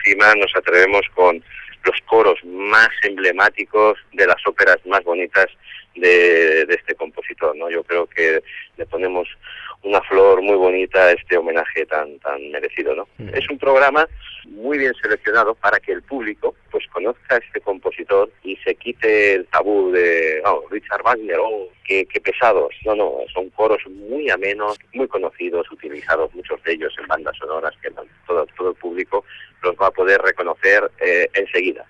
encima nos atrevemos con los coros más emblemáticos de las óperas más bonitas de este compositor, ¿no? Yo creo que le ponemos una flor muy bonita a este homenaje tan merecido, ¿no? Es un programa muy bien seleccionado para que el público pues conozca a este compositor y se quite el tabú de Richard Wagner, qué pesados. No, son coros muy amenos, muy conocidos, utilizados muchos de ellos en bandas sonoras que todo el público los va a poder reconocer enseguida.